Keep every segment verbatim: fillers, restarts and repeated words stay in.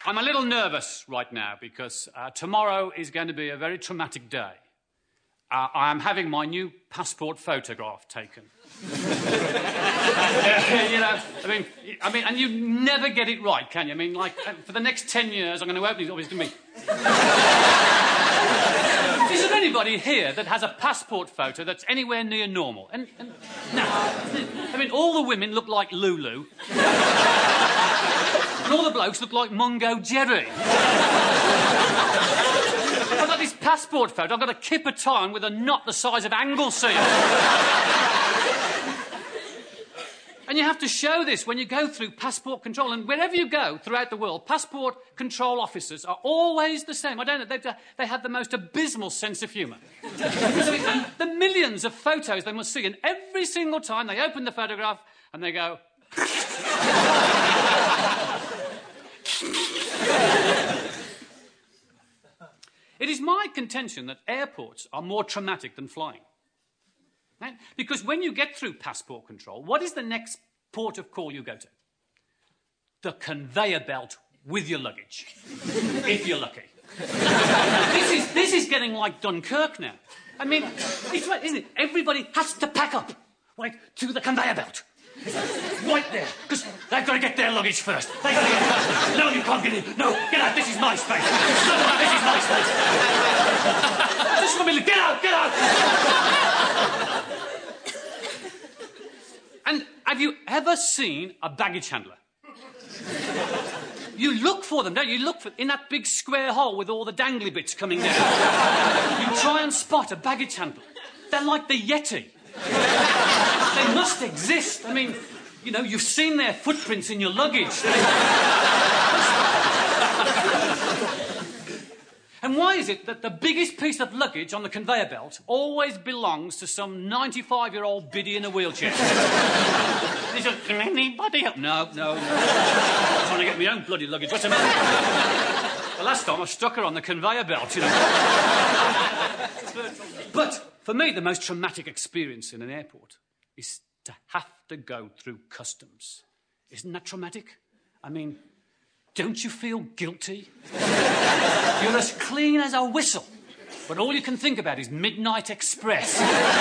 I'm a little nervous right now because uh, tomorrow is going to be a very traumatic day. Uh, I am having my new passport photograph taken. You know, I mean, I mean, and you never get it right, can you? I mean, like, for the next ten years, I'm going to open it, obviously, to me. Is there anybody here that has a passport photo that's anywhere near normal? And, and no. I mean, all the women look like Lulu. And all the blokes look like Mungo Jerry. I've got this passport photo. I've got a kipper tie on with a knot the size of Anglesey. And you have to show this when you go through passport control. And wherever you go throughout the world, passport control officers are always the same. I don't know, they, they have the most abysmal sense of humour. The millions of photos they must see, and every single time they open the photograph and they go... It is my contention that airports are more traumatic than flying. Right? Because when you get through passport control, what is the next port of call you go to? The conveyor belt with your luggage, if you're lucky. this, is, this is getting like Dunkirk now. I mean, it's right, isn't it? Everybody has to pack up, right, to the conveyor belt. Right there, because they've got to get their luggage first. They've got to get it first. No, you can't get in. No, get out. This is my space. No, no, this is my space. Just let me get out, get out. And have you ever seen a baggage handler? You look for them, don't you? You look for in that big square hole with all the dangly bits coming down. You try and spot a baggage handler. They're like the Yeti. They must exist. I mean, you know, you've seen their footprints in your luggage. And why is it that the biggest piece of luggage on the conveyor belt always belongs to some ninety-five-year-old biddy in a wheelchair? He says, can anybody help? No, no, no. I'm trying to get my own bloody luggage. What's the matter? The last time I stuck her on the conveyor belt, you know. But for me, the most traumatic experience in an airport is to have to go through customs. Isn't that traumatic? I mean, don't you feel guilty? You're as clean as a whistle, but all you can think about is Midnight Express.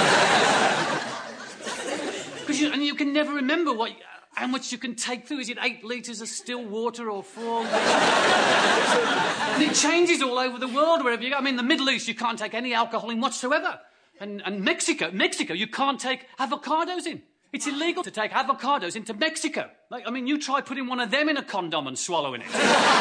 Because you, and you can never remember what, how much you can take through. Is it eight litres of still water or four? And it changes all over the world wherever you go. I mean, the Middle East, you can't take any alcohol in whatsoever. And, and Mexico, Mexico, you can't take avocados in. It's illegal to take avocados into Mexico. Like, I mean, you try putting one of them in a condom and swallowing it.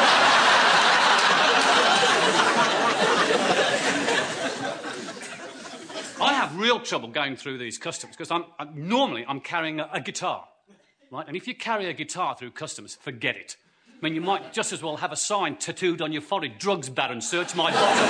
I have real trouble going through these customs because I'm, I'm normally I'm carrying a, a guitar, right? And if you carry a guitar through customs, forget it. I mean, you might just as well have a sign tattooed on your forehead: "Drugs baron, search my bottom."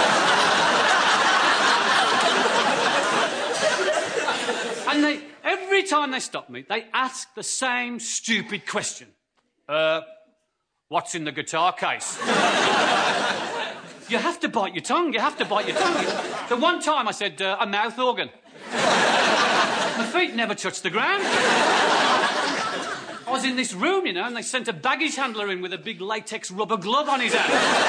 And they, every time they stop me, they ask the same stupid question. Uh, what's in the guitar case? You have to bite your tongue, you have to bite your tongue. The one time I said, uh, a mouth organ. My feet never touched the ground. I was in this room, you know, and they sent a baggage handler in with a big latex rubber glove on his hand.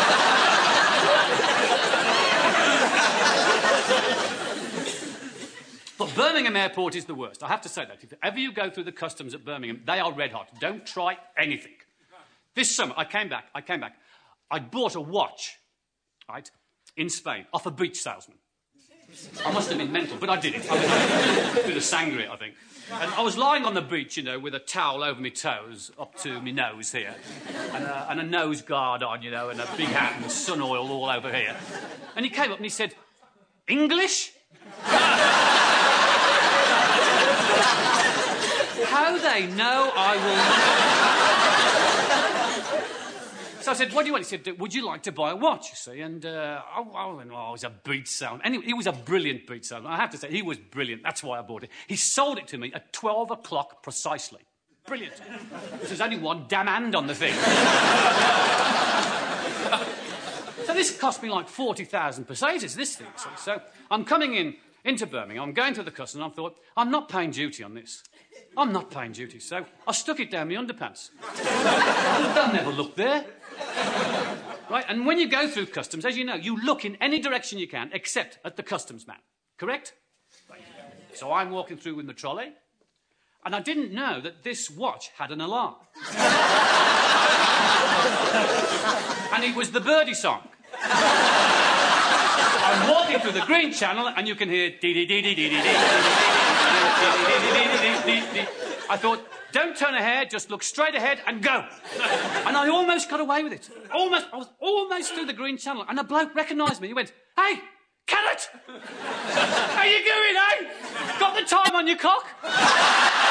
But Birmingham Airport is the worst. I have to say that. If ever you go through the customs at Birmingham, they are red hot. Don't try anything. This summer, I came back, I came back. I bought a watch, right, in Spain, off a beach salesman. I must have been mental, but I did it. I did a bit of sangria, I think. And I was lying on the beach, you know, with a towel over my toes, up to my nose here, and a, and a nose guard on, you know, and a big hat and sun oil all over here. And he came up and he said, "English?" How they know I will not. So I said, "What do you want?" He said, "Would you like to buy a watch?" You see, and uh, oh, oh, and, oh, it was a beach salesman. Anyway, he was a brilliant beach salesman. I have to say, he was brilliant. That's why I bought it. He sold it to me at twelve o'clock precisely. Brilliant. There's only one damn hand on the thing. So this cost me like forty thousand pesetas, this thing. So, so I'm coming in into Birmingham. I'm going to the customs, and I thought, I'm not paying duty on this. I'm not paying duty. So I stuck it down my underpants. They'll never look there. Right, and when you go through customs, as you know, you look in any direction you can except at the customs man. Correct? Right. So I'm walking through in the trolley, and I didn't know that this watch had an alarm. And it was the birdie song. I'm walking through the green channel, and you can hear dee dee dee dee dee dee dee. I thought, don't turn a hair, just look straight ahead and go. And I almost got away with it. Almost, I was almost through the green channel, and a bloke recognised me. He went, "Hey, carrot! How you going, eh? Got the time on your cock?"